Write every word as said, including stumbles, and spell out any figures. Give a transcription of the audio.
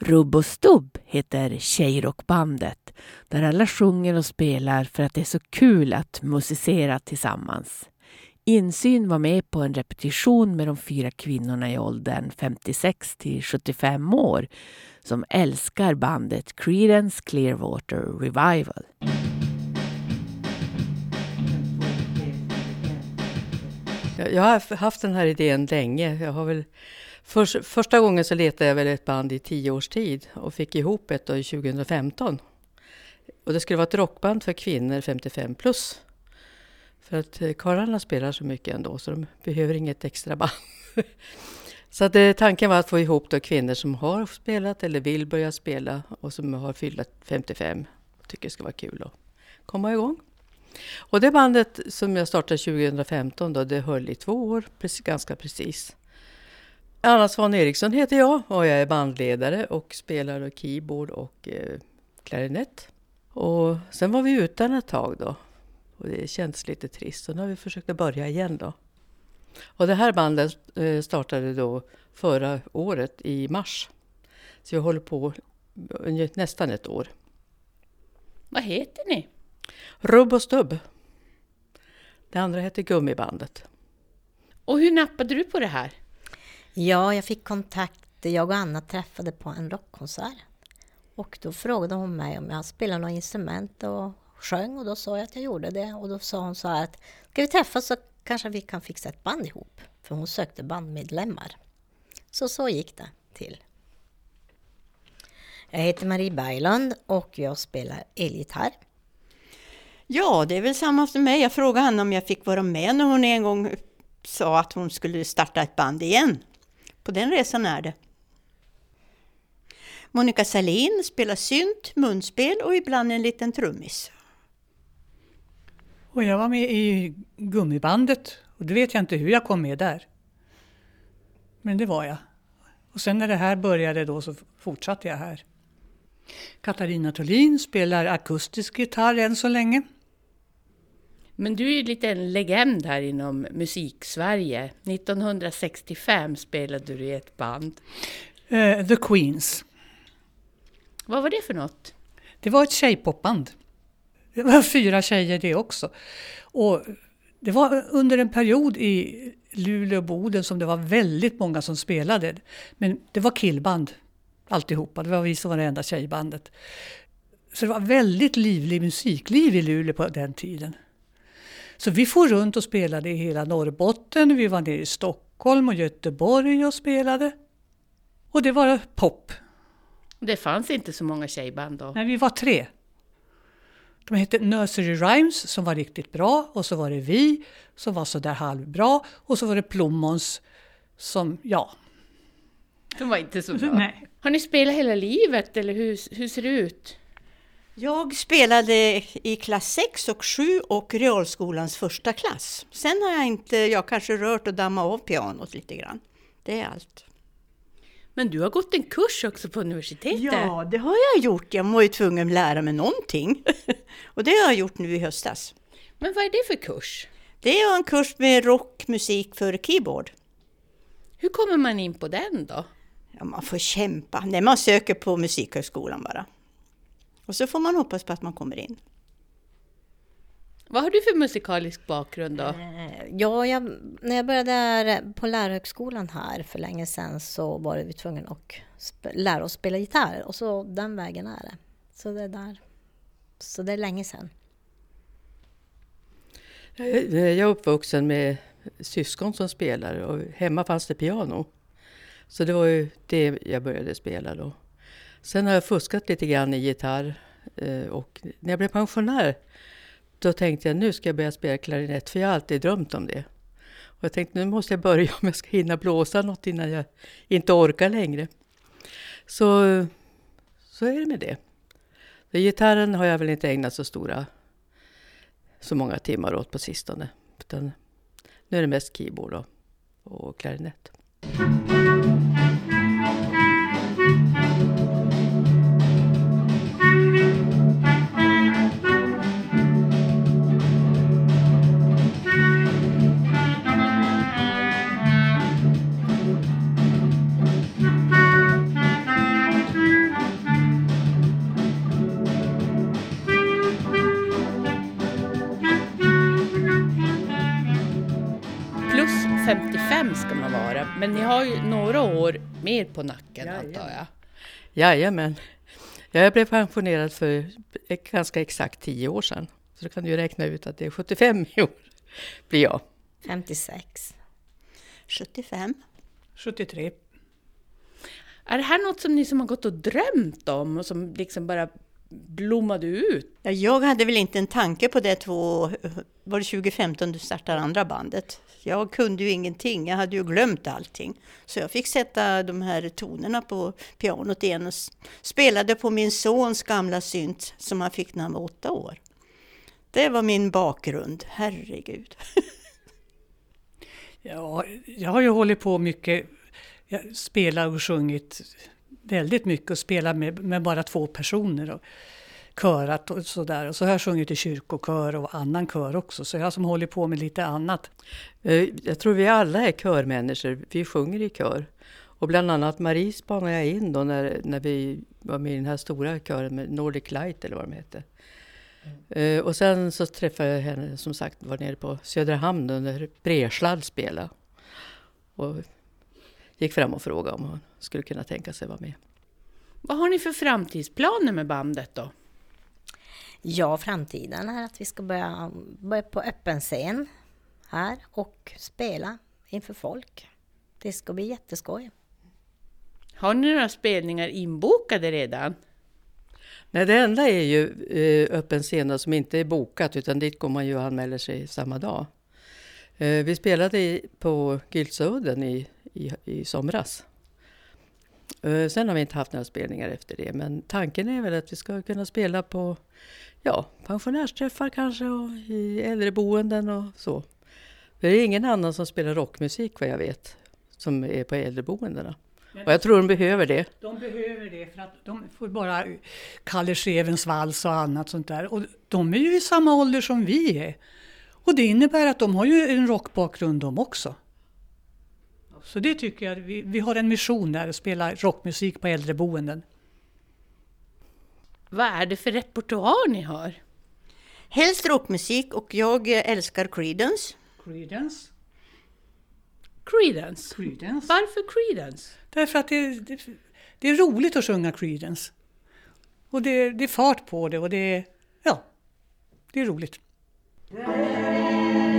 Rubb och Stubb heter tjejrockbandet där alla sjunger och spelar för att det är så kul att musicera tillsammans. Insyn var med på en repetition med de fyra kvinnorna i åldern femtiosex till sjuttiofem år som älskar bandet Creedence Clearwater Revival. Jag har haft den här idén länge. Jag har väl för, första gången så letade jag väl ett band i tio års tid och fick ihop ett då i tjugohundrafemton. Och det skulle vara ett rockband för kvinnor femtiofem plus. För att karlarna spelar så mycket ändå så de behöver inget extra band. Så att det, tanken var att få ihop då kvinnor som har spelat eller vill börja spela och som har fyllt femtiofem och tycker det ska vara kul att komma igång. Och det bandet som jag startade tjugohundrafemton då, det höll i två år, precis, ganska precis. Anna Svan Eriksson heter jag och jag är bandledare och spelar keyboard och eh, klarinett. Och sen var vi utan ett tag då och det känns lite trist så nu har vi försökt att börja igen då. Och det här bandet eh, startade då förra året i mars. Så jag håller på nästan ett år. Vad heter ni? Rubb och Stubb. Det andra heter Gummibandet. Och hur nappade du på det här? Ja, jag fick kontakt. Jag och Anna träffade på en rockkonsert. Och då frågade hon mig om jag spelade något instrument och sjöng. Och då sa jag att jag gjorde det. Och då sa hon så här att ska vi träffas så kanske vi kan fixa ett band ihop. För hon sökte bandmedlemmar. Så så gick det till. Jag heter Marie Berglund och jag spelar elgitarr. Ja, det är väl samma som mig. Jag frågade henne om jag fick vara med när hon en gång sa att hon skulle starta ett band igen. På den resan är det. Monica Salin spelar synt, munspel och ibland en liten trummis. Och jag var med i Gummibandet och det vet jag inte hur jag kom med där. Men det var jag. Och sen när det här började då så fortsatte jag här. Katarina Thulin spelar akustisk gitarr än så länge. Men du är ju lite en legend här inom musik-Sverige. nittonhundrasextiofem spelade du i ett band. Uh, The Queens. Vad var det för något? Det var ett tjejpopband. Det var fyra tjejer det också. Och det var under en period i Luleå och Boden som det var väldigt många som spelade. Men det var killband alltihopa. Det var vi som var det enda tjejbandet. Så det var väldigt livlig musikliv i Luleå på den tiden. Så vi får runt och spelade i hela Norrbotten. Vi var nere i Stockholm och Göteborg och spelade. Och det var pop. Det fanns inte så många tjejband då? Nej, vi var tre. De hette Nursery Rhymes som var riktigt bra. Och så var det vi som var så där halvbra. Och så var det Plommons som, ja. De var inte så bra. Nej. Har ni spelat hela livet eller hur, hur ser det ut? Jag spelade i klass sex och sju och realskolans första klass. Sen har jag inte, jag kanske rört och dammat av pianot lite grann. Det är allt. Men du har gått en kurs också på universitetet. Ja, det har jag gjort. Jag var ju tvungen att lära mig någonting. Och det har jag gjort nu i höstas. Men vad är det för kurs? Det är en kurs med rockmusik för keyboard. Hur kommer man in på den då? Ja, man får kämpa. När man söker på musikhögskolan bara. Och så får man hoppas på att man kommer in. Vad har du för musikalisk bakgrund då? Ja, jag, när jag började där på lärarhögskolan här för länge sedan så var vi tvungna att sp- lära oss spela gitarr. Och så den vägen är det. Så det är där. Så det är länge sedan. Jag är uppvuxen med syskon som spelar och hemma fanns det piano. Så det var ju det jag började spela då. Sen har jag fuskat lite grann i gitarr och när jag blev pensionär då tänkte jag nu ska jag börja spela klarinett för jag har alltid drömt om det. Och jag tänkte nu måste jag börja om jag ska hinna blåsa något innan jag inte orkar längre. Så, så är det med det. Så gitarren har jag väl inte ägnat så stora så många timmar åt på sistone. Utan nu är det mest keyboard och, och klarinett. sjuttiofem ska man vara. Men ni har ju några år mer på nacken, Jajamän. antar jag. Jajamän. Jag blev pensionerad för ganska exakt tio år sedan. Så då kan du ju räkna ut att det är sjuttiofem i år blir jag. femtiosex. sjuttiofem. sjuttiotre. Är det här något som ni som har gått och drömt om och som liksom bara blommade ut? Ja, jag hade väl inte en tanke på det två, var det tjugo femton du startade andra bandet. Jag kunde ju ingenting, jag hade ju glömt allting. Så jag fick sätta de här tonerna på pianot igen och spelade på min sons gamla synt som han fick när han var åtta år. Det var min bakgrund, herregud. Ja, jag har ju hållit på mycket, jag spelar och sjungit väldigt mycket och spelar med, med bara två personer och körat och sådär. Och så har jag sjungit i kyrkokör och annan kör också, så jag har som håller på med lite annat. Jag tror vi alla är körmänniskor, vi sjunger i kör. Och bland annat Marie spanade jag in då när, när vi var med i den här stora kören med Nordic Light eller vad de heter. Mm. Och sen så träffade jag henne, som sagt, var nere på Söderhamn under Breslad spela. Och gick fram och frågade om hon skulle kunna tänka sig vara med. Vad har ni för framtidsplaner med bandet då? Ja, framtiden är att vi ska börja, börja på öppen scen här och spela inför folk. Det ska bli jätteskoj. Har ni några spelningar inbokade redan? Nej, det enda är ju eh, öppen scen som inte är bokat, utan dit går man ju och anmäler sig samma dag. Eh, vi spelade i, på Gyltsaudden i, i, i somras. Eh, sen har vi inte haft några spelningar efter det, men tanken är väl att vi ska kunna spela på ja, pensionärsträffar kanske och i äldreboenden och så. Det är ingen annan som spelar rockmusik vad jag vet som är på äldreboendena. Och jag tror de behöver det. De behöver det för att de får bara Kalle Schewens vals och annat sånt där. Och de är ju i samma ålder som vi är. Och det innebär att de har ju en rockbakgrund de också. Så det tycker jag, vi, vi har en mission där att spela rockmusik på äldreboenden. Vad är det för repertoar ni har? Helst rockmusik och jag älskar Creedence. Creedence. Creedence? Creedence. Varför Creedence? Därför att det, det, det är roligt att sjunga Creedence. Och det, det är fart på det och det är, ja, det är roligt.